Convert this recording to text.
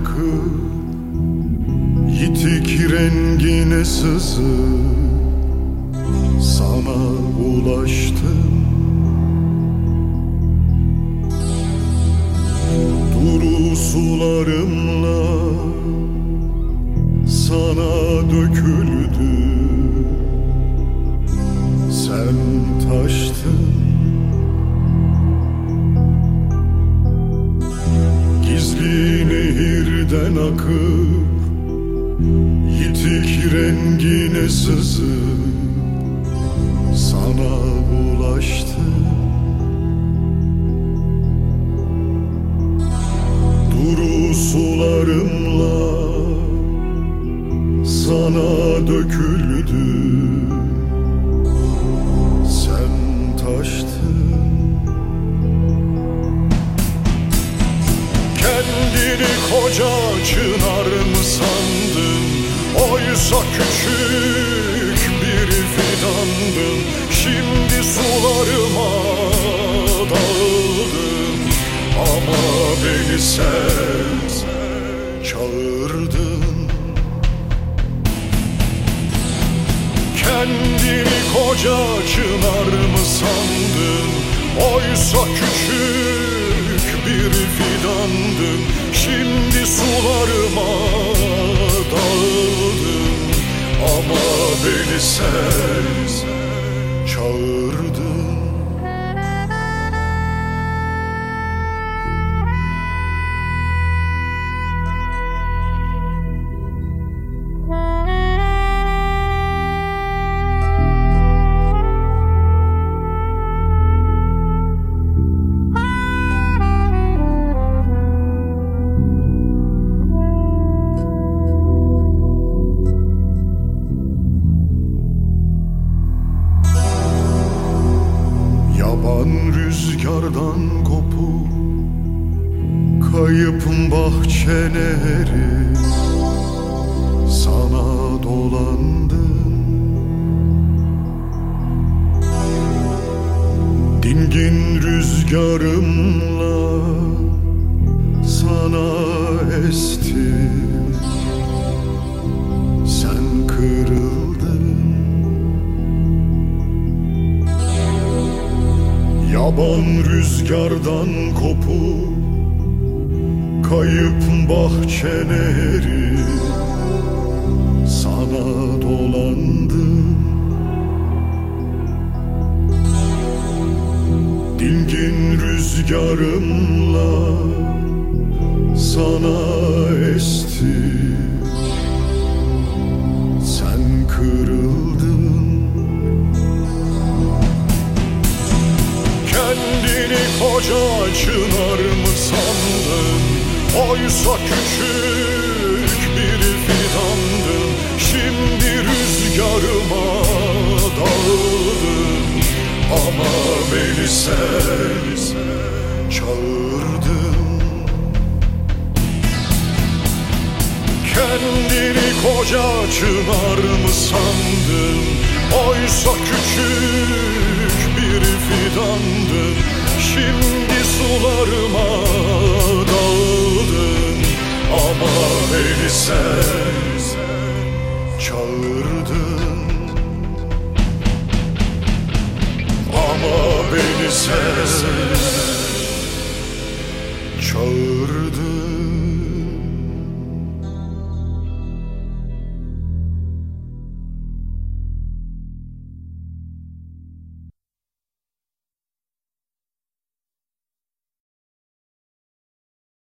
akıp yitik rengine sızıp sana ulaştım. Duru sularımla sana döküldü. Sen taştın. Gizli nehirden akıp yitik rengine sızıp sana ulaştım. Duru sularımla sana döküldü. Sen taştın. Kendini koca çınar mı sandın? Oysa küçük bir fidandın. Şimdi sularıma dağıldın. Ama beni sen çağırdın. Kendini koca çınar mı sandın? Oysa küçük bir fidandın. Şimdi sularıma dağıldın. Ama beni sen çağırdın. Rüzgardan kopup kayıp bahçeleri sana dolandım. Dingin rüzgarımla sana estim. Sen kırıldın. Yaban rüzgardan kopup kayıp bahçeleri sana dolandım. Dingin rüzgarımla sana estim. Sen kırıldın. Kendini koca çınar mı sandın? Oysa küçük bir fidandın. Şimdi rüzgarıma dağıldın. Ama beni sen çağırdın. Kendini koca çınar mı sandın? Oysa küçük bir fidandın. Şimdi sularıma dağıldın. Ama beni sen çağırdın.